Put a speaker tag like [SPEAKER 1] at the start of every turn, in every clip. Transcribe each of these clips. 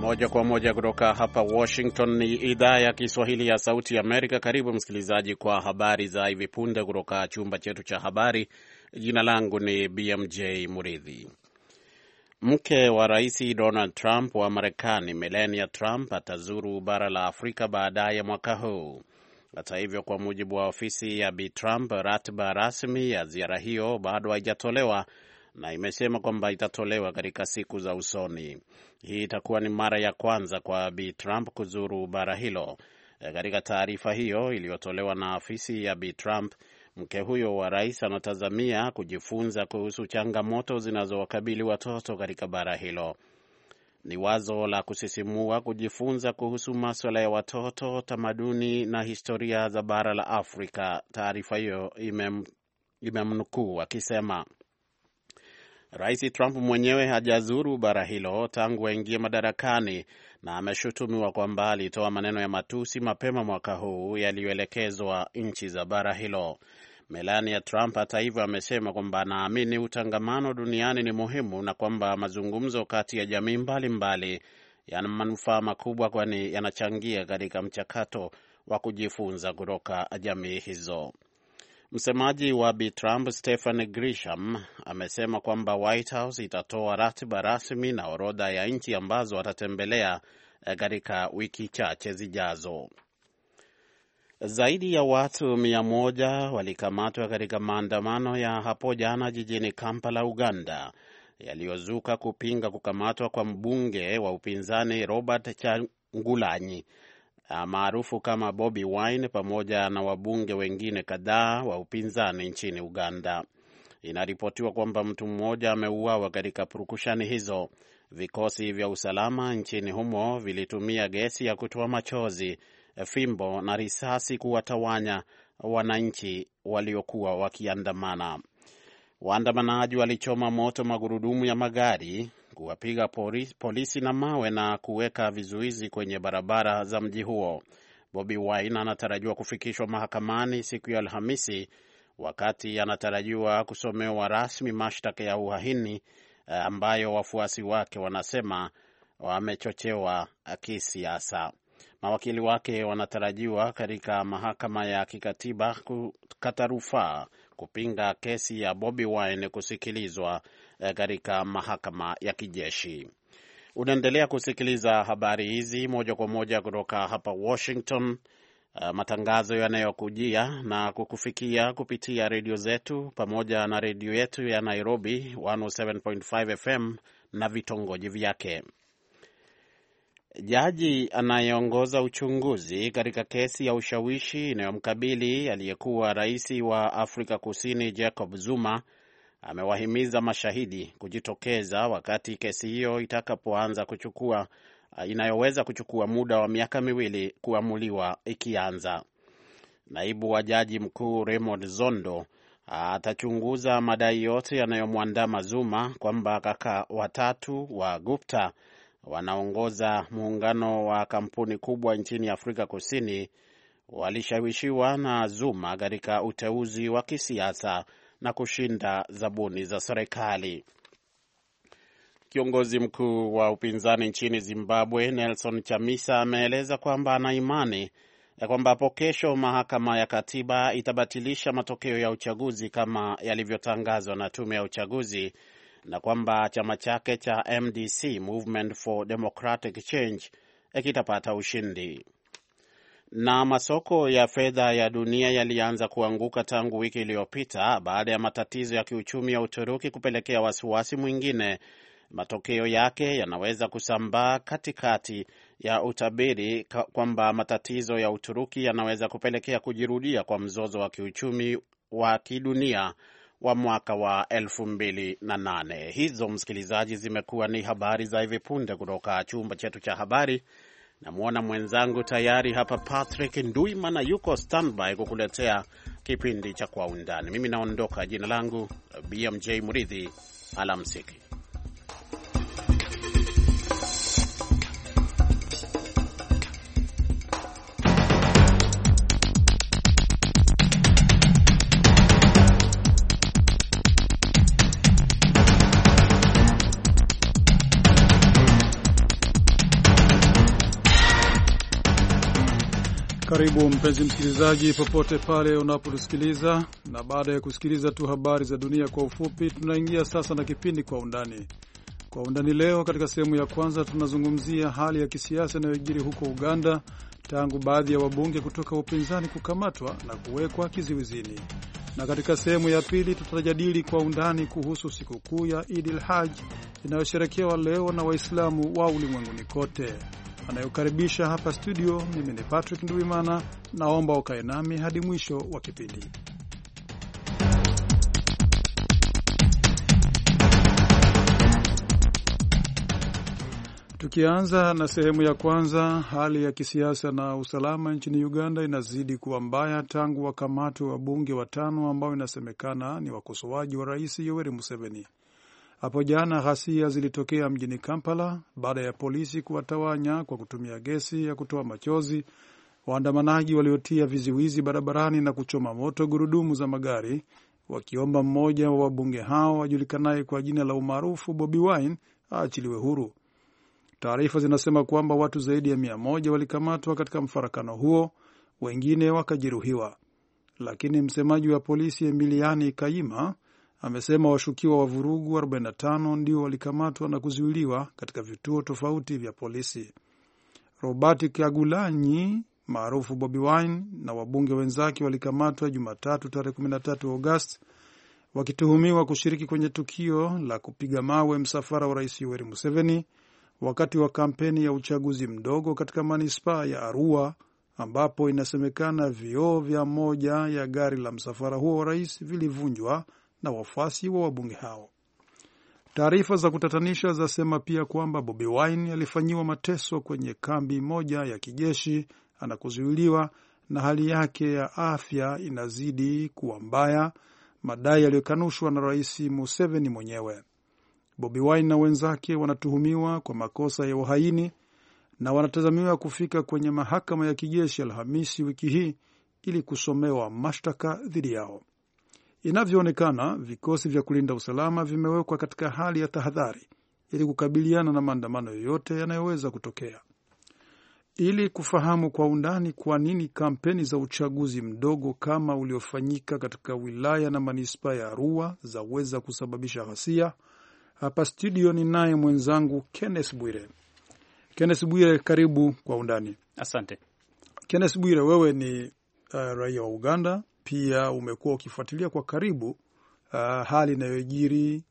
[SPEAKER 1] Moja kwa moja kutoka hapa Washington. Ni idhaa ya Kiswahili ya Sauti ya Amerika. Karibu msikilizaji kwa habari za hivi punde kutoka chumba chetu cha habari. Jina langu ni BMJ Muridhi. Mke wa Rais Donald Trump wa Marekani, Melania Trump, atazuru bara la Afrika baadaye mwaka huu. Hata hivyo, kwa mujibu wa ofisi ya Bi Trump, ratiba rasmi ya ziara hiyo bado haijatolewa na imesema kwamba itatolewa katika siku za usoni. Hii itakuwa ni mara ya kwanza kwa Bi Trump kuzuru bara hilo. Katika taarifa hiyo iliyotolewa na ofisi ya Bi Trump, mke huyo wa rais anatazamia kujifunza kuhusu changamoto zinazowakabili watoto katika bara hilo. Ni wazo la kusisimua kujifunza kuhusu masuala ya watoto, tamaduni na historia za bara la Afrika, taarifa hiyo imemnukuu akisema. Rais Trump mwenyewe hajazuru bara hilo tangu aingie madarakani na ameshutumiwa kwamba alitoa maneno ya matusi mapema mwaka huu yaliyoelekezwa nchi za bara hilo. Melania Trump hata hivyo amesema kwamba anaamini utangamano duniani ni muhimu na kwamba mazungumzo kati ya jamii mbalimbali yana manufaa makubwa, kwani yanachangia katika mchakato wa kujifunza kutoka jamii hizo. Msemaji wa Bi Trump, Stephanie Grisham, amesema kwamba White House itatoa ratiba rasmi na orodha ya nchi ambazo watatembelea katika wiki chache zijazo. Zaidi ya watu 100 walikamatwa katika maandamano ya hapo jana jijini Kampala, Uganda, yaliyozuka kupinga kukamatwa kwa mbunge wa upinzani Robert Kyagulanyi maarufu kama Bobi Wine, pamoja na wabunge wengine kadhaa wa upinzani nchini Uganda. Inaripotiwa kwamba mtu mmoja ameuawa katika purukushani hizo. Vikosi vya usalama nchini humo vilitumia gesi ya kutoa machozi, fimbo na risasi kuwatawanya wananchi waliokuwa wakiandamana. Waandamanaji walichoma moto magurudumu ya magari, kuwapiga polisi na mawe na kuweka vizuizi kwenye barabara za mji huo. Bobi Wine anatarajiwa kufikishwa mahakamani siku ya Alhamisi, wakati anatarajiwa kusomewa rasmi mashtaka ya uhaini ambayo wafuasi wake wanasema wamechochewa kisiasa. Mawakili wake wanatarajiwa katika mahakama ya kikatiba kukata rufaa kupinga kesi ya Bobi Wine kusikilizwa katika mahakama ya kijeshi. Unaendelea kusikiliza habari hizi moja kwa moja kutoka hapa Washington, matangazo yanayokujia na kukufikia kupitia redio zetu pamoja na redio yetu ya Nairobi 107.5 FM na vitongoji vyake. Jaji anayeongoza uchunguzi katika kesi ya ushawishi inayomkabili aliyekuwa rais wa Afrika Kusini Jacob Zuma amewahimiza mashahidi kujitokeza wakati kesi hiyo itakapoanza inayoweza kuchukua muda wa miaka 2 kuamuliwa ikianza. Naibu wa jaji mkuu Raymond Zondo atachunguza madai yote yanayomwandama Zuma kwamba kaka watatu wa Gupta wanaongoza muungano wa kampuni kubwa nchini Afrika Kusini walishawishiwa na Zuma katika uteuzi wa kisiasa na kushinda zabuni za serikali. Kiongozi mkuu wa upinzani nchini Zimbabwe, Nelson Chamisa, ameeleza kwamba ana imani kwamba hapo kesho mahakama ya katiba itabatilisha matokeo ya uchaguzi kama yalivyotangazwa na tume ya uchaguzi na kwamba chama chake cha MDC, Movement for Democratic Change, kitapata ushindi. Na masoko ya fedha ya dunia yalianza kuanguka tangu wiki iliyopita baada ya matatizo ya kiuchumi ya Uturuki kupelekea wasiwasi mwingine. Matokeo yake yanaweza kusambaa katikati ya utabiri kwamba matatizo ya Uturuki yanaweza kupelekea kujirudia kwa mzozo wa kiuchumi wa kidunia wa mwaka wa 2008. Hizo, msikilizaji, zimekuwa ni habari za hivi punde kutoka chumba chetu cha habari. Namwona mwenzangu tayari hapa Patrick Nduimana yuko standby kukuletea kipindi cha Kwa Undani. Mimi naondoka, jina langu BMJ Muridhi. Alamsiki.
[SPEAKER 2] Karibu mpenzi msikilizaji popote pale unapotusikiliza, na baada ya kusikiliza tu habari za dunia kwa ufupi, tunaingia sasa na kipindi Kwa Undani. Kwa Undani leo, katika sehemu ya kwanza tunazungumzia hali ya kisiasa inayojiri huko Uganda tangu baadhi ya wabunge kutoka upinzani kukamatwa na kuwekwa kizuizini, na katika sehemu ya pili tutajadili kwa undani kuhusu sikukuu ya Eid al-Hajj inayosherekewa leo na Waislamu wa ulimwenguni kote. Anayokaribisha hapa studio, mimi ni Patrick Nduwimana. Naomba ukae nami hadi mwisho wa kipindi. Tukianza na sehemu ya kwanza, hali ya kisiasa na usalama nchini Uganda inazidi kuwa mbaya tangu wakamatwe wabunge watano ambao inasemekana ni wakosoaji wa Rais Yoweri Museveni. Hapo jana ghasia zilitokea mjini Kampala baada ya polisi kuwatawanya kwa kutumia gesi ya kutoa machozi waandamanaji waliotia viziwizi barabarani na kuchoma moto gurudumu za magari, wakiomba mmoja wa wabunge hao ajulikanaye kwa jina la umaarufu Bobi Wine aachiliwe huru. Taarifa zinasema kwamba watu zaidi ya 100 walikamatwa katika mfarakano huo, wengine wakajeruhiwa. Lakini msemaji wa polisi Emiliani Kayima amesema washukiwa wa vurugu 45 ndio walikamatwa na kuzuiliwa katika vituo tofauti vya polisi. Robert Kyagulanyi maarufu Bobi Wine na wabunge wenzake walikamatwa Jumatatu tarehe 13 Agosti wakituhumiwa kushiriki kwenye tukio la kupiga mawe msafara wa Rais Yoweri Museveni wakati wa kampeni ya uchaguzi mdogo katika manispaa ya Arua, ambapo inasemekana vioo vya moja ya gari la msafara huo wa rais vilivunjwa na wafuasi wa wabunge hao. Taarifa za kutatanisha zasema pia kwamba Bobi Wine alifanyiwa mateso kwenye kambi moja ya kijeshi anakuzuiliwa na hali yake ya afya inazidi kuwa mbaya, madai yaliyokanushwa na Rais Museveni mwenyewe. Bobi Wine na wenzake wanatuhumiwa kwa makosa ya uhaini na wanatazamiwa kufika kwenye mahakama ya kijeshi Alhamisi wiki hii ili kusomewa mashtaka dhidi yao. Inavyoonekana, vikosi vya kulinda usalama vimewekwa katika hali ya tahadhari ili kukabiliana na maandamano yoyote yanayoweza kutokea. Ili kufahamu kwa undani kwa nini kampeni za uchaguzi mdogo kama uliofanyika katika wilaya na manispaa ya Arua zaweza kusababisha ghasia, hapa studio ni naye mwenzangu Kenneth Bwire. Kenneth Bwire, karibu kwa undani.
[SPEAKER 3] Asante.
[SPEAKER 2] Kenneth Bwire, wewe ni raia wa Uganda, pia umekuwa ukifuatilia kwa karibu hali inayojiri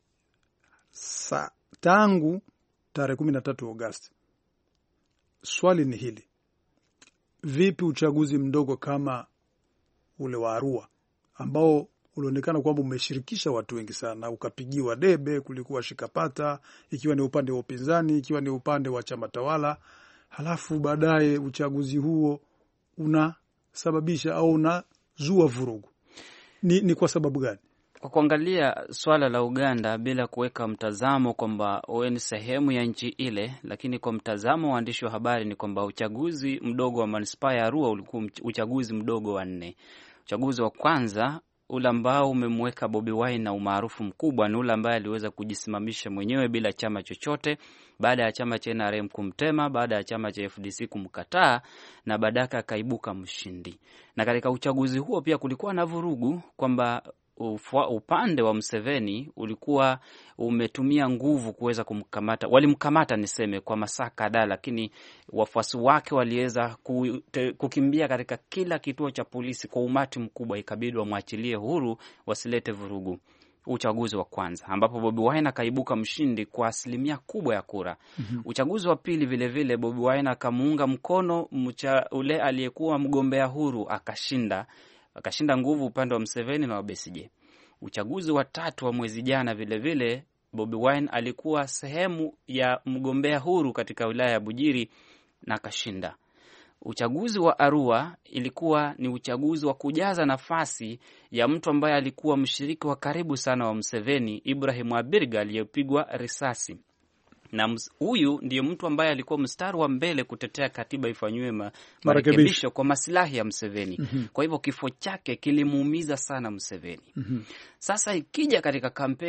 [SPEAKER 2] tangu tarehe 13 Agosti. Swali ni hili: vipi uchaguzi mdogo kama ule wa Arua ambao ulionekana kwamba umeshirikisha watu wengi sana, ukapigiwa debe, kulikuwa shikapata, ikiwa ni upande wa upinzani, ikiwa ni upande wa chama tawala, halafu baadaye uchaguzi huo unasababisha au unazua vurugu? Ni kwa sababu gani?
[SPEAKER 3] Kwa kuangalia swala la Uganda bila kuweka mtazamo kwamba wewe ni sehemu ya nchi ile, lakini kwa mtazamo wa waandishi wa habari ni kwamba uchaguzi mdogo wa manispaa ya Arua ulikuwa uchaguzi mdogo wa 4. Uchaguzi wa kwanza, ule ambao umemweka Bobi Wine na umaarufu mkubwa, ni ule ambaye aliweza kujisimamisha mwenyewe bila chama chochote, baada ya chama cha NRM kumtema, baada ya chama cha FDC kumkataa, na baadaye akaibuka mshindi. Na katika uchaguzi huo pia kulikuwa na vurugu kwamba upande wa Museveni ulikuwa umetumia nguvu kuweza kumkamata. Walimkamata niseme kwa masaa kadhaa, lakini wafuasi wake waliweza kukimbia katika kila kituo cha polisi kwa umati mkubwa, ikabidi wamwachilie huru wasilete vurugu. Uchaguzi wa kwanza ambapo Bobi Wine akaibuka mshindi kwa asilimia kubwa ya kura. Uchaguzi wa pili vile vile Bobi Wine akamuunga mkono ule aliyekuwa mgombea huru, akashinda nguvu upande wa Museveni na wa Besigye. Uchaguzi wa tatu wa mwezi jana vile vile Bobi Wine alikuwa sehemu ya mgombea huru katika wilaya ya Bujiri na akashinda. Uchaguzi wa Arua ilikuwa ni uchaguzi wa kujaza nafasi ya mtu ambaye alikuwa mshiriki wa karibu sana wa Museveni, Ibrahim Abirga, aliyepigwa risasi. Na huyu ndiyo mtu ambaye alikuwa mstari wa mbele kutetea katiba ifanywe marekebisho kwa maslahi ya Museveni. Kwa hivyo kifo chake kilimuumiza sana Museveni. Sasa ikija katika kampeni,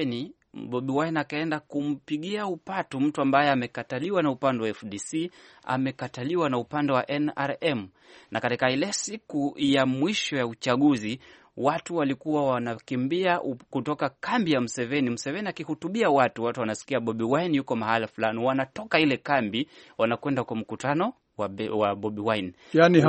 [SPEAKER 3] Bobi Wine akaenda kumpigia upatu mtu ambaye amekataliwa na upande wa FDC, amekataliwa na upande wa NRM. Na katika ile siku ya mwisho ya uchaguzi, watu walikuwa wanakimbia kutoka kambi ya Museveni. Museveni akihutubia watu wanasikia Bobi Wine yuko mahala fulani, wanatoka ile kambi wanakwenda kwa mkutano wa Bobi Wine.
[SPEAKER 2] Yani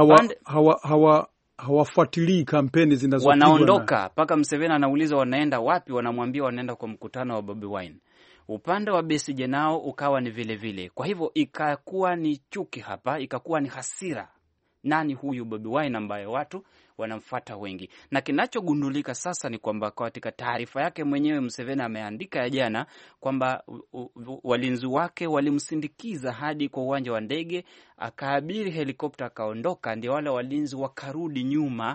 [SPEAKER 2] hawafuatilii kampeni zinazopigwa,
[SPEAKER 3] wanaondoka mpaka Museveni anauliza wanaenda wapi, wanamwambia wanaenda kwa mkutano wa Bobi Wine. Upande wa Besigye nao ukawa ni vile vile. Kwa hivyo ikakuwa ni chuki hapa, ikakuwa ni hasira. Nani huyu Bobi Wine ambaye watu wanamfuata wengi? Na kinachogundulika sasa ni kwamba katika taarifa yake mwenyewe Museveni ameandika ya jana kwamba walinzi wake walimsindikiza hadi kwa uwanja wa ndege, akaabiri helikopta akaondoka, ndio wale walinzi wakarudi nyuma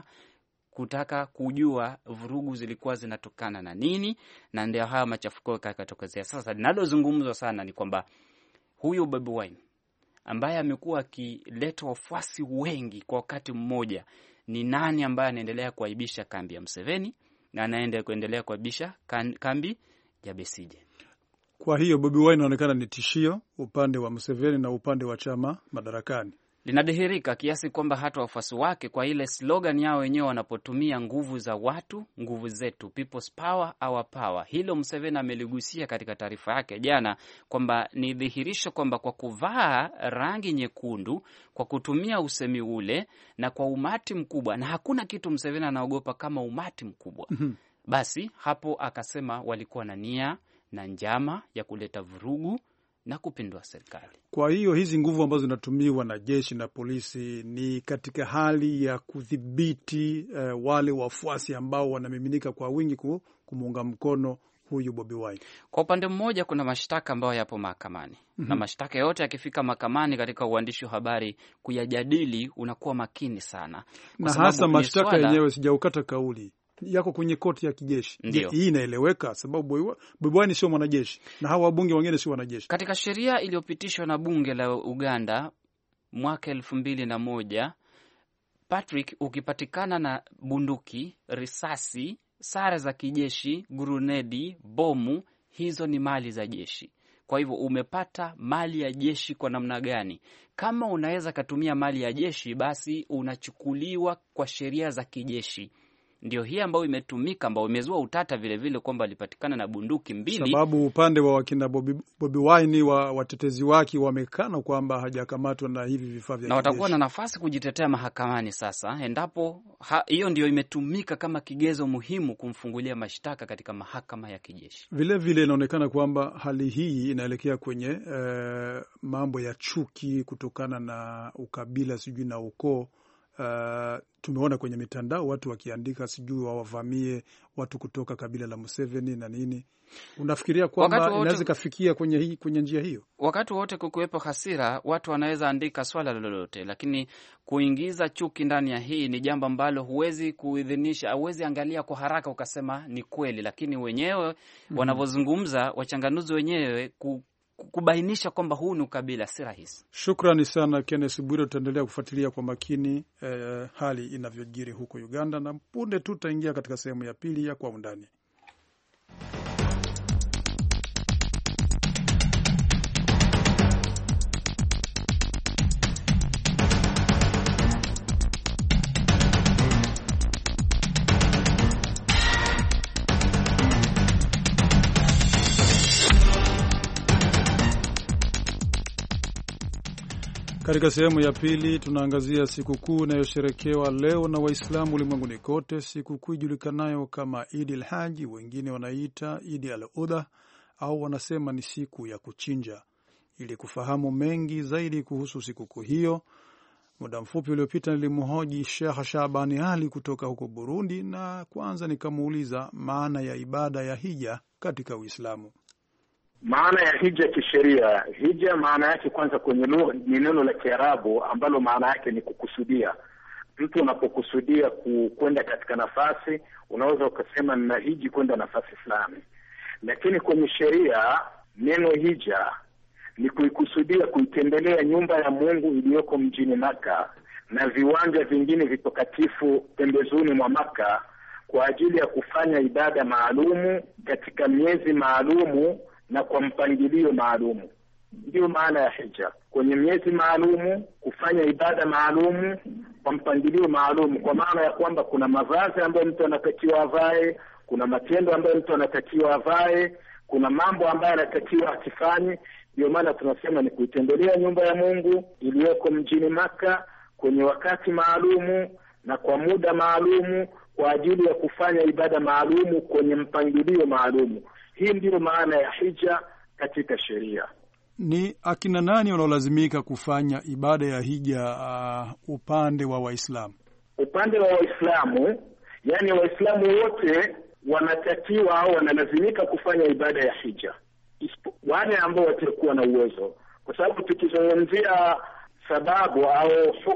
[SPEAKER 3] kutaka kujua vurugu zilikuwa zinatokana na nini, na ndio haya machafuko yakatokezea. Sasa linalozungumzwa sana ni kwamba huyu Bobi Wine ambaye amekuwa akileta wafuasi wengi kwa wakati mmoja, ni nani ambaye anaendelea kuaibisha kambi ya Museveni na anaendelea kuendelea kuaibisha kambi ya Besigye.
[SPEAKER 2] Kwa hiyo Bobi Wine inaonekana ni tishio upande wa Museveni na upande wa chama madarakani.
[SPEAKER 3] Linadhihirika kiasi kwamba hata wafuasi wake kwa ile slogan yao wenyewe wanapotumia nguvu za watu, nguvu zetu, people's power, our power. Hilo Museveni ameligusia katika taarifa yake jana kwamba ni dhihirisho kwamba kwa kuvaa rangi nyekundu, kwa kutumia usemi ule na kwa umati mkubwa, na hakuna kitu Museveni anaogopa kama umati mkubwa. Basi hapo akasema walikuwa na nia na njama ya kuleta vurugu na kupindua serikali.
[SPEAKER 2] Kwa hiyo hizi nguvu ambazo zinatumiwa na jeshi na polisi ni katika hali ya kudhibiti wale wafuasi ambao wanamiminika kwa wingi kumuunga mkono huyu Bobi Wine.
[SPEAKER 3] Kwa upande mmoja kuna mashtaka ambayo yapo mahakamani. Na mashtaka yote yakifika mahakamani katika uandishi wa habari kuyajadili unakuwa makini sana.
[SPEAKER 2] Na hasa mashtaka yenyewe sijaukata kauli, yako kwenye koti ya kijeshi. Hii inaeleweka sababu Bobi Wine sio mwanajeshi na hawa wabunge wengine sio wanajeshi.
[SPEAKER 3] Katika sheria iliyopitishwa na bunge la Uganda mwaka 2001, Patrick, ukipatikana na bunduki, risasi, sare za kijeshi, gurunedi, bomu, hizo ni mali za jeshi. Kwa hivyo umepata mali ya jeshi kwa namna gani? Kama unaweza kutumia mali ya jeshi, basi unachukuliwa kwa sheria za kijeshi. Ndio hii ambayo imetumika, ambayo imezua utata vile vile kwamba alipatikana na bunduki mbili.
[SPEAKER 2] Sababu upande wa wakina Bobi Wine watetezi wake wamekana kwamba hajakamatwa na hivi vifaa vya kijeshi.
[SPEAKER 3] Na watakuwa na nafasi kujitetea mahakamani sasa endapo hiyo ndio imetumika kama kigezo muhimu kumfungulia mashtaka katika mahakama ya kijeshi.
[SPEAKER 2] Vile vile inaonekana kwamba hali hii inaelekea kwenye mambo ya chuki kutokana na ukabila sijui na ukoo. Tumeona kwenye mitandao watu wakiandika sijui wawavamie watu kutoka kabila la Museveni na nini. Unafikiria kwamba inaweza kafikia kwenye njia hiyo? Wakati
[SPEAKER 3] wote kukuwepo hasira, watu wanaweza andika swala lolote, lakini kuingiza chuki ndani ya hii ni jambo ambalo huwezi kuidhinisha, huwezi angalia kwa haraka ukasema ni kweli, lakini wenyewe wanavyozungumza wachanganuzi wenyewe kubainisha kwamba huu ni ukabila si rahisi.
[SPEAKER 2] Shukrani sana Kenneth Bwire, tutaendelea kufuatilia kwa makini hali inavyojiri huko Uganda, na punde tu tutaingia katika sehemu ya pili ya Kwa Undani. Katika sehemu ya pili tunaangazia sikukuu inayosherekewa leo na Waislamu ulimwenguni kote, sikukuu ijulikanayo kama Eid al-Hajj, wengine wanaita Eid al-Adha au wanasema ni siku ya kuchinja. Ili kufahamu mengi zaidi kuhusu sikukuu hiyo, muda mfupi uliopita nilimhoji Sheikh Shabani Ali kutoka huko Burundi, na kwanza nikamuuliza maana ya ibada ya hija katika Uislamu.
[SPEAKER 4] Maana ya hija kisheria, hija maana yake kwanza kwenye lugha ni neno la Kiarabu ambalo maana yake ni kukusudia. Mtu unapokusudia kwenda katika nafasi, unaweza ukasema nina hiji kwenda nafasi fulani. Lakini kwenye sheria neno hija ni kuikusudia kuitembelea nyumba ya Mungu iliyoko mjini Maka na viwanja vingine vitakatifu pembezoni mwa Maka kwa ajili ya kufanya ibada maalumu katika miezi maalumu na kwa mpangilio maalumu. Ndiyo maana ya hija, kwenye miezi maalumu kufanya ibada maalumu kwa mpangilio maalumu, kwa maana ya kwamba kuna mavazi ambayo mtu anatakiwa avae, kuna matendo ambayo mtu anatakiwa avae, kuna mambo ambayo anatakiwa asifanye. Ndio maana tunasema ni kuitembelea nyumba ya Mungu iliyoko mjini Maka kwenye wakati maalumu na kwa muda maalumu kwa ajili ya kufanya ibada maalumu kwenye mpangilio maalumu. Hii ndiyo maana ya hija katika sheria.
[SPEAKER 2] Ni akina nani wanaolazimika kufanya ibada ya hija upande wa Waislamu?
[SPEAKER 4] Upande wa Waislamu, yani Waislamu wote wanatakiwa au wanalazimika kufanya ibada ya hija, wale ambao watakuwa na uwezo, kwa sababu tukizungumzia sababu au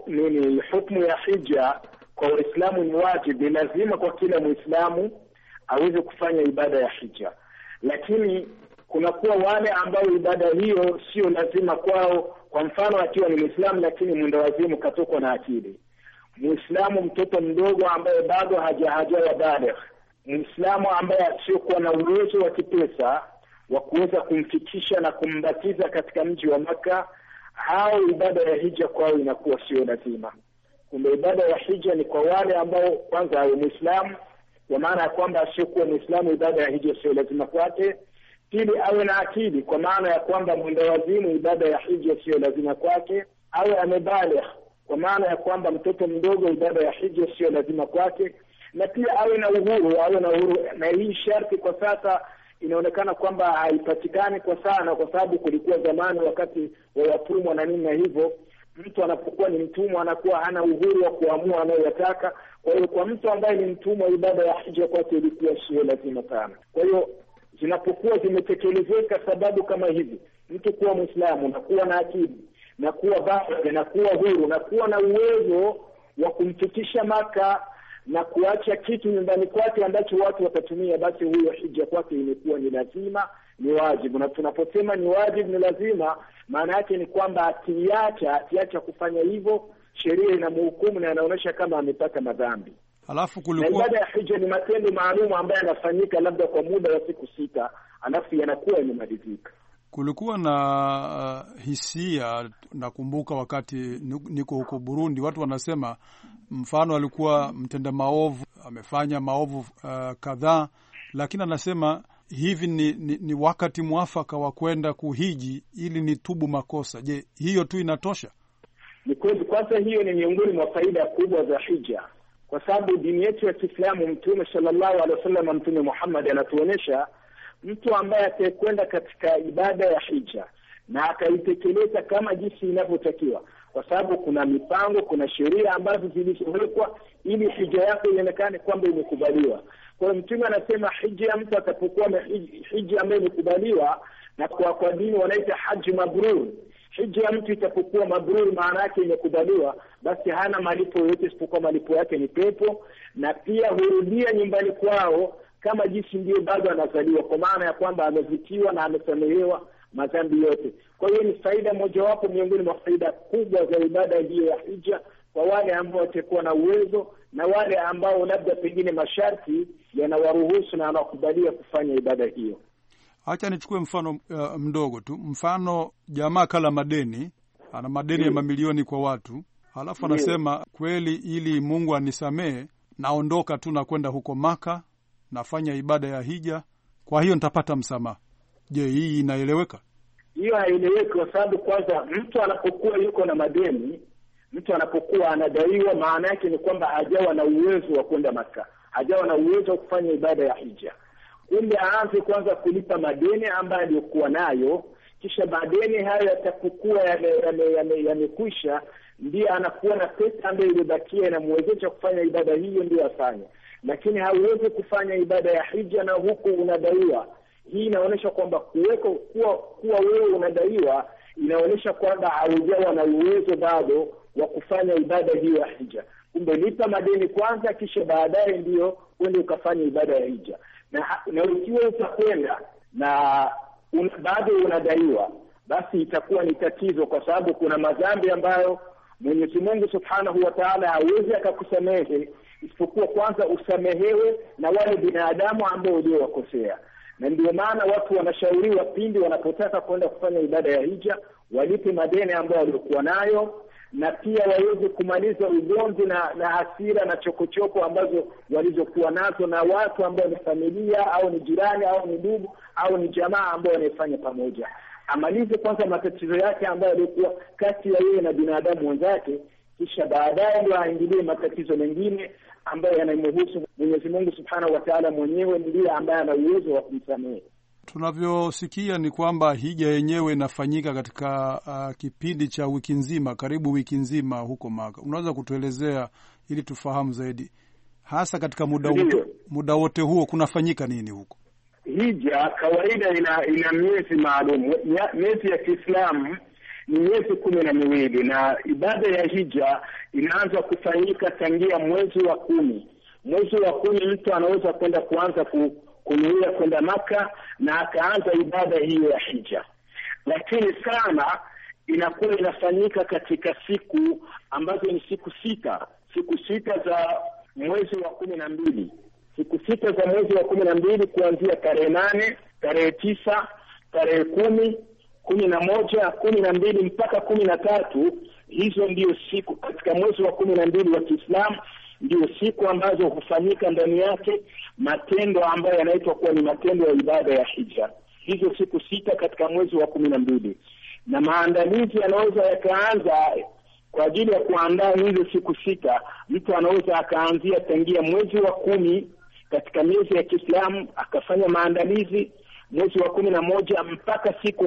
[SPEAKER 4] hukumu ya hija kwa Waislamu ni wajibu, lazima kwa kila Muislamu aweze kufanya ibada ya hija. Lakini kunakuwa wale ambao ibada hiyo sio lazima kwao. Kwa mfano, akiwa ni Muislamu lakini mwendawazimu katokwa na akili, Muislamu mtoto mdogo ambaye bado hajawa baligh, Muislamu ambaye asiokuwa na uwezo wa kipesa wa kuweza kumfikisha na kumbatiza katika mji wa Maka, hao ibada ya hija kwao inakuwa sio lazima. Kumbe ibada ya hija ni kwa wale ambao kwanza awe Muislamu, kwa maana ya kwamba asiokuwa Muislamu ibada ya hija sio lazima kwake. Pili, awe na akili, kwa maana ya kwamba mwendawazimu ibada ya hija sio lazima kwake. Awe amebaligh, kwa maana ya kwamba mtoto mdogo ibada ya hija sio lazima kwake. Na pia awe na uhuru, na hii sharti kwa sasa inaonekana kwamba haipatikani kwa sana, kwa sababu kulikuwa zamani wakati wa watumwa na nini, na hivyo mtu anapokuwa ni mtumwa anakuwa hana uhuru wa kuamua anayotaka. Kwa hiyo kwa mtu ambaye ni mtumwa ibada ya hija kwake ilikuwa sio lazima sana. Kwa hiyo zinapokuwa zimetekelezeka sababu kama hivi, mtu kuwa Muislamu na kuwa na akili na kuwa baligh na kuwa huru na kuwa na uwezo wa kumfikisha Maka na kuacha kitu nyumbani kwake ambacho watu watatumia, basi huyo hija kwake imekuwa ni lazima, ni wajibu. Na tunaposema ni wajibu, ni lazima, maana yake ni kwamba akiacha kufanya hivyo, sheria inamhukumu na inaonyesha kama amepata madhambi.
[SPEAKER 2] Alafu kulikuwa
[SPEAKER 4] ibada ya hija ni matendo maalum ambayo yanafanyika labda kwa muda wa siku 6, alafu yanakuwa yamemalizika.
[SPEAKER 2] Kulikuwa na hisia, nakumbuka wakati niko huko Burundi, watu wanasema mfano alikuwa mtenda maovu, amefanya maovu kadhaa, lakini anasema hivi ni wakati mwafaka wa kwenda kuhiji ili nitubu makosa. Je, hiyo tu inatosha?
[SPEAKER 4] Ni kweli. Kwanza hiyo ni miongoni mwa faida kubwa za hija, kwa sababu dini yetu ya Kiislamu, Mtume sallallahu alaihi wasallam, Mtume Muhammad anatuonesha mtu ambaye atakwenda katika ibada ya hija na akaitekeleza kama jinsi inavyotakiwa, kwa sababu kuna mipango, kuna sheria ambazo zilizowekwa ili hija yako ionekane kwamba imekubaliwa. Kwa hiyo Mtume anasema hija ya mtu atapokuwa na hija ambayo imekubaliwa, na kwa dini wanaita haji mabrur, hija ya mtu itapokuwa mabrur, maana yake imekubaliwa, basi hana malipo yote isipokuwa malipo yake ni pepo, na pia hurudia nyumbani kwao kama jinsi ndio bado anazaliwa, kwa maana ya kwamba amezitiwa na amesamehewa madhambi yote. Kwa hiyo ni faida mojawapo miongoni mwa faida kubwa za ibada hiyo ya hija kwa wale ambao watakuwa na uwezo na wale ambao labda pengine masharti yanawaruhusu na anakubalia kufanya ibada hiyo.
[SPEAKER 2] Acha nichukue mfano mdogo tu. Mfano, jamaa kala madeni, ana madeni ya mamilioni kwa watu, alafu anasema kweli, ili Mungu anisamee, naondoka tu na kwenda huko Maka, nafanya ibada ya hija, kwa hiyo nitapata msamaha. Je, hii inaeleweka?
[SPEAKER 4] Hiyo haieleweki, kwa sababu kwanza mtu anapokuwa yuko na madeni, mtu anapokuwa anadaiwa, maana yake ni kwamba hajawa na uwezo wa kwenda Maka, hajawa na uwezo wa kufanya ibada ya hija. Kumbe aanze kwanza kulipa madeni ambayo aliyokuwa nayo, kisha madeni hayo yatapokuwa yamekwisha, ndiye anakuwa na pesa ambayo ilibakia inamwezesha kufanya ibada hiyo, ndio afanye. Lakini hauwezi kufanya ibada ya hija na huku unadaiwa. Hii inaonyesha kwamba kuwa wewe unadaiwa inaonyesha kwamba haujawa na uwezo bado wa kufanya ibada hiyo ya hija. Kumbe lipa madeni kwanza, kisha baadaye ndio uende ukafanya ibada ya hija. Na ukiwa utakwenda na bado unadaiwa, basi itakuwa ni tatizo, kwa sababu kuna madhambi ambayo Mwenyezi Mungu Subhanahu wa Ta'ala hawezi akakusamehe isipokuwa kwanza usamehewe na wale binadamu ambao uliowakosea. Na ndio maana watu wanashauriwa pindi wanapotaka kwenda kufanya ibada ya hija walipe madeni ambayo walikuwa nayo, na pia waweze kumaliza ugomvi na hasira na chokochoko ambazo walizokuwa nazo na watu ambao ni familia au ni jirani au ni ndugu au ni jamaa ambao wanaifanya pamoja. Amalize kwanza matatizo yake ambayo yalikuwa kati ya yeye na binadamu wenzake, kisha baadaye ndio aingilie matatizo mengine ambayo yanamhusu. Mwenyezi Mungu Subhanahu wa Ta'ala mwenyewe ndiye ambaye ana uwezo wa kumsamehe.
[SPEAKER 2] Tunavyosikia ni kwamba hija yenyewe inafanyika katika kipindi cha wiki nzima, karibu wiki nzima huko Maka. Unaweza kutuelezea ili tufahamu zaidi, hasa katika muda wote huo kunafanyika nini huko?
[SPEAKER 4] Hija kawaida ina miezi maalum. Miezi ya Kiislamu ni miezi 12 na ibada ya hija inaanza kufanyika tangia mwezi wa 10. Mwezi wa 10 mtu anaweza kwenda kuanza kunuia kwenda Maka na akaanza ibada hiyo ya hija. Lakini sana inakuwa inafanyika katika siku ambazo ni siku sita za mwezi wa 12. Siku 6 za mwezi wa 12 kuanzia tarehe 8, tarehe 9, tarehe 10, 11, 12 mpaka 13. Hizo ndio siku katika mwezi wa 12 wa Kiislamu, ndio siku ambazo hufanyika ndani yake matendo ambayo yanaitwa kuwa ni matendo ya ibada ya hija. Hizo siku 6 katika mwezi wa 12, na maandalizi yanaweza yakaanza kwa ajili ya kuandaa hizo siku 6. Mtu anaweza akaanzia tangia mwezi wa 10 katika miezi ya Kiislamu akafanya maandalizi mwezi wa 11 mpaka siku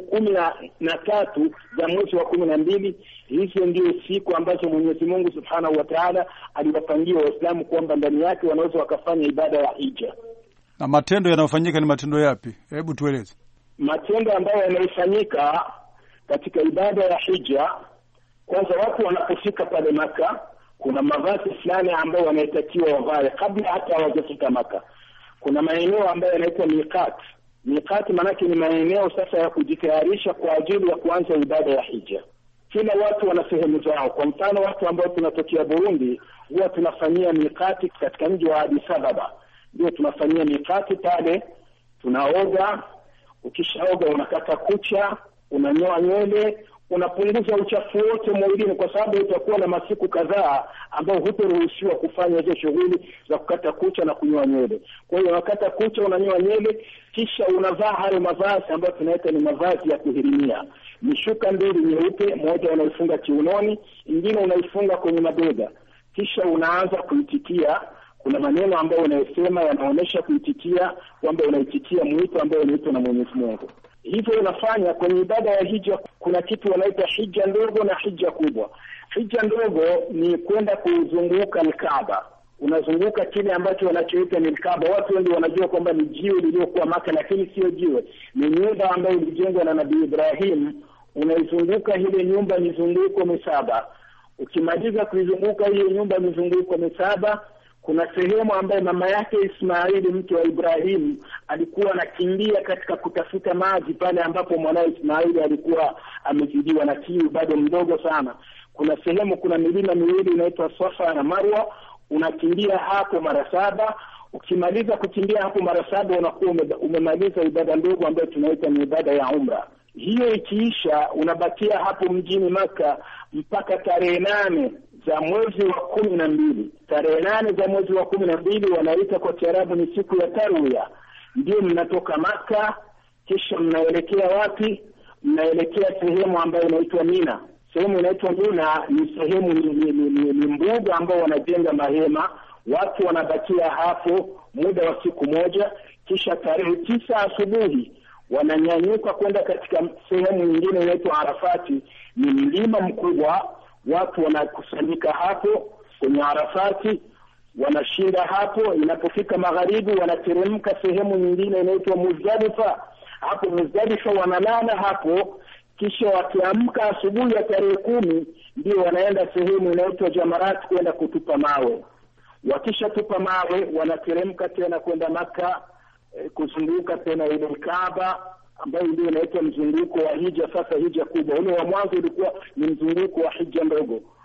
[SPEAKER 4] 13 za mwezi wa 12. Hizo ndio siku ambazo Mwenyezi Mungu Subhanahu wa Ta'ala aliwapangia Waislamu kwamba ndani yake wanaweza wakafanya ibada ya hija.
[SPEAKER 2] Na matendo yanayofanyika ni matendo yapi? Hebu tueleze.
[SPEAKER 4] Matendo ambayo yanayofanyika katika ibada ya hija, kwanza watu wanapofika pale Maka, kuna mavazi fulani ambayo wanatakiwa wavae kabla hata hawajafika Maka. Kuna maeneo ambayo yanaitwa miqat. Miqat maana ni maeneo sasa ya kujitayarisha kwa ajili ya kuanza ibada ya hija. Kila watu wana sehemu zao. Kwa mfano watu ambao tunatokea Burundi huwa tunafanyia miqat katika mji wa Addis Ababa. Ndio tunafanyia miqat pale, tunaoga, ukishaoga unakata kucha, unanyoa nywele, unapunguza uchafu wote mwilini, kwa sababu utakuwa na masiku kadhaa ambao hutoruhusiwa kufanya hizo shughuli za kukata kucha na kunyoa nywele. Kwa hiyo unakata kucha, unanyoa nywele, kisha unavaa hayo mavazi ambayo tunaita ni mavazi ya kuhirimia. Ni shuka mbili nyeupe, moja unaifunga kiunoni, nyingine unaifunga kwenye mabega. Kisha unaanza kuitikia. Kuna maneno ambayo unayosema yanaonesha kuitikia kwamba unaitikia mwito ambao unaitwa na Mwenyezi Mungu. Hivyo unafanya kwenye ibada ya hija. Kuna kitu wanaita hija ndogo na hija kubwa. Hija ndogo ni kwenda kuzunguka Kaaba. Unazunguka kile ambacho wanachoita ni Kaaba. Watu wengi wanajua kwamba ni jiwe lililokuwa Maka, lakini sio jiwe. Ni nyumba ambayo ilijengwa na Nabii Ibrahim. Unaizunguka ile nyumba mizunguko 7. Ukimaliza kuizunguka hiyo nyumba mizunguko 7, kuna sehemu ambayo mama yake Ismaili, mke wa Ibrahim, alikuwa anakimbia katika kutafuta maji pale ambapo mwanae Ismaili alikuwa amezidiwa na kiu, bado mdogo sana. Kuna sehemu, kuna milima miwili inaitwa Safa na Marwa. Unakimbia hapo mara 7. Ukimaliza kukimbia hapo mara 7 unakuwa umemaliza ibada ndogo ambayo tunaita ni ibada ya umra. Hiyo ikiisha, unabakia hapo mjini Maka mpaka tarehe 8 za mwezi wa 12. Tarehe 8 za mwezi wa 12 wanaita kwa Kiarabu ni siku ya Tarwiya. Ndio mnatoka Maka, kisha mnaelekea wapi? Mnaelekea sehemu ambayo inaitwa Mina. Sehemu inaitwa Mina ni sehemu ni mbuga ambao wanajenga mahema. Watu wanabakia hapo muda wa siku moja, kisha tarehe 9 asubuhi wananyanyuka kwenda katika sehemu nyingine inaitwa Arafati. Ni mlima mkubwa. Watu wanakusanyika hapo kwenye Arafati, wanashinda hapo. Inapofika magharibi wanateremka sehemu nyingine inaitwa Muzdalifa. Hapo Muzdalifa wanalala hapo, kisha wakiamka asubuhi ya tarehe 10 ndio wanaenda sehemu inaitwa Jamarat kwenda kutupa mawe. Wakisha tupa mawe wanateremka tena kwenda Maka, kuzunguka tena ile Kaaba ambayo ndio inaitwa mzunguko wa hija. Sasa hija kubwa, ule wa mwanzo ulikuwa ni mzunguko wa hija ndogo.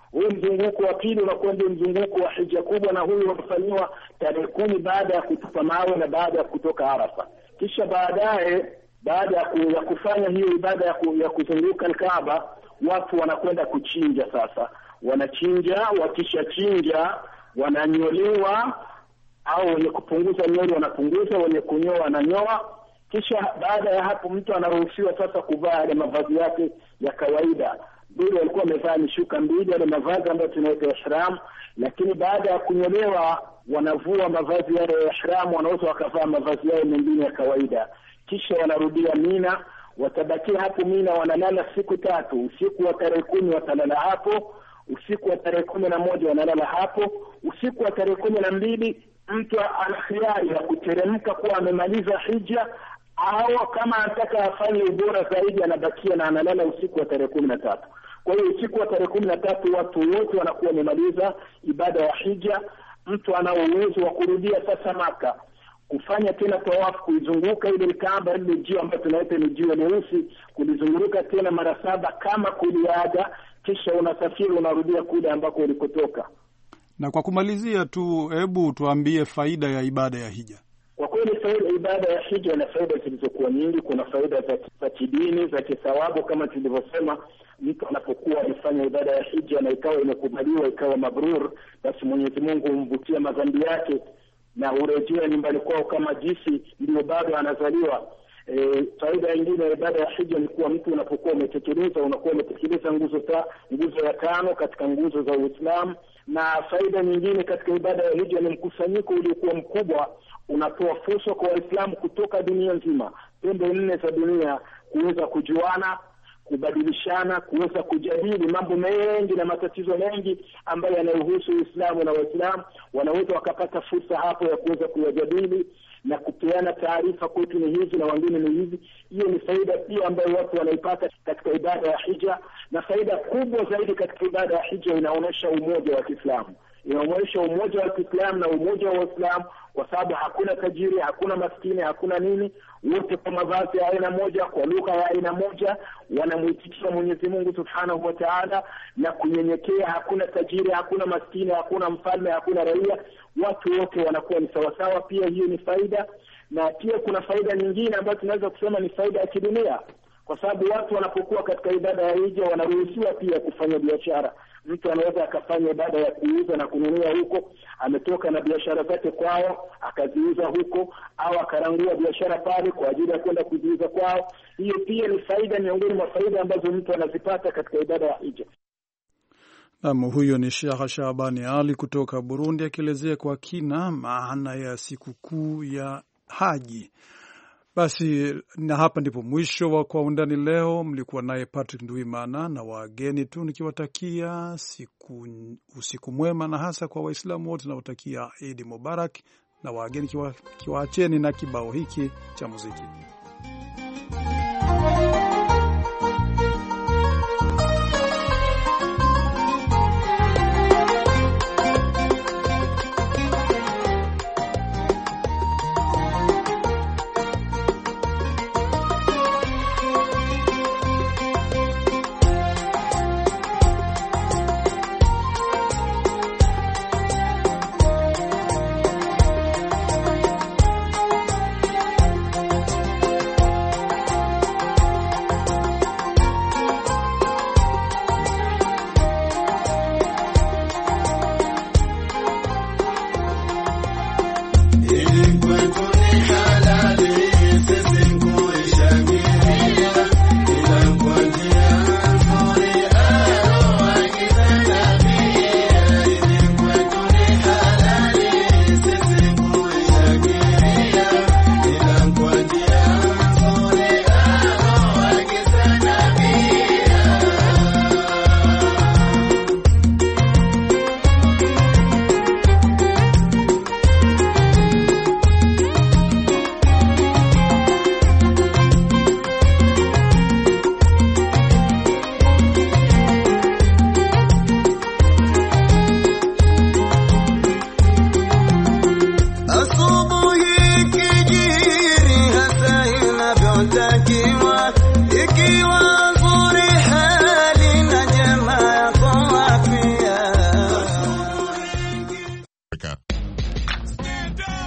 [SPEAKER 4] Huyu mzunguko wa pili unakuwa ndio mzunguko wa hija kubwa, na huyu unafanywa tarehe 10 baada ya kutupa mawe na baada ya kutoka Arafa. Kisha baadaye, baada ya kufanya hiyo ibada ya kuzunguka al-Kaaba, watu wanakwenda kuchinja. Sasa wanachinja, wakishachinja wananyolewa, au wenye kupunguza nywele wanapunguza, wenye kunyoa wananyoa. Kisha baada ya hapo mtu anaruhusiwa sasa kuvaa ile mavazi yake ya kawaida. Ndio walikuwa wamevaa mishuka mbili, ile mavazi ambayo tunaita ihram, lakini baada ya kunyolewa wanavua mavazi yale ya ihram, wanaweza wakavaa mavazi yao mengine ya kawaida. Kisha wanarudia Mina, watabakia hapo Mina, wanalala siku 3. Usiku wa tarehe 10 watalala hapo, usiku wa tarehe 11 wanalala hapo, usiku wa tarehe 12 mtu ana hiari ya kuteremka kuwa amemaliza hija, au kama anataka afanye ubora zaidi anabakia na analala usiku wa tarehe 13. Kwa hiyo usiku wa tarehe 13 watu wote wanakuwa wamemaliza ibada ya hija. Mtu ana uwezo wa kurudia sasa Maka, kufanya tena tawafu, kuizunguka ile Kaaba, ile jiwe ambayo tunaita ni jiwe leusi, kulizunguka tena mara 7 kama kuliaga, kisha unasafiri unarudia kule ambako ulikotoka.
[SPEAKER 2] Na kwa kumalizia tu, hebu tuambie faida ya ibada ya hija.
[SPEAKER 4] Kwa kweli faida ibada ya hija ina faida zilizokuwa nyingi. Kuna faida za kidini, za kithawabu, kama tulivyosema, mtu anapokuwa alifanya ibada ya hija na ikawa imekubaliwa, ikawa mabrur, basi Mwenyezi Mungu humvutia madhambi yake na urejea nyumbani kwao kama jinsi ndio bado anazaliwa. Faida nyingine ya ibada ya hija ni kuwa mtu unapokuwa unakuwa umetekeleza nguzo ya 5 katika nguzo za Uislamu. Na faida nyingine katika ibada ya hija ni mkusanyiko uliokuwa mkubwa, unatoa fursa kwa Waislamu kutoka dunia nzima, pembe 4 za dunia, kuweza kujuana, kubadilishana, kuweza kujadili mambo mengi na matatizo mengi ambayo yanayohusu Uislamu na Waislamu. Wanaweza wakapata fursa hapo ya kuweza kuyajadili na kupeana taarifa, kwetu ni hizi na wengine ni hizi. Hiyo ni faida pia ambayo watu wanaipata katika ibada ya hija. Na faida kubwa zaidi katika ibada ya hija, inaonyesha umoja wa Kiislamu. Inaonyesha umoja wa Kiislamu na umoja wa Uislamu, kwa sababu hakuna tajiri, hakuna maskini, hakuna nini, wote kwa mavazi ya aina moja, kwa lugha ya aina moja, wanamuitikia Mwenyezi Mungu Subhanahu wa Ta'ala na kunyenyekea. Hakuna tajiri, hakuna maskini, hakuna mfalme, hakuna raia, watu wote wanakuwa ni sawa sawa. Pia hiyo ni faida. Na pia kuna faida nyingine ambayo tunaweza kusema ni faida ya kidunia, kwa sababu watu wanapokuwa katika ibada ya hija wanaruhusiwa pia kufanya biashara. Mtu anaweza akafanya ibada ya kuuza na kununua huko, ametoka na biashara zake kwao akaziuza huko, au akarangua biashara pale kwa ajili ya kwenda kuziuza kwao. Hiyo pia ni faida miongoni mwa faida ambazo mtu anazipata katika ibada ya hija.
[SPEAKER 2] Huyo ni Sheikh Shabani Ali kutoka Burundi akielezea kwa kina maana ya sikukuu ya Haji. Basi na hapa ndipo mwisho wa Kwa Undani leo. Mlikuwa naye Patrick Nduimana na wageni tu, nikiwatakia usiku mwema, na hasa kwa Waislamu wote nawatakia Eid Mubarak, na wageni kiwaacheni na kibao hiki cha muziki.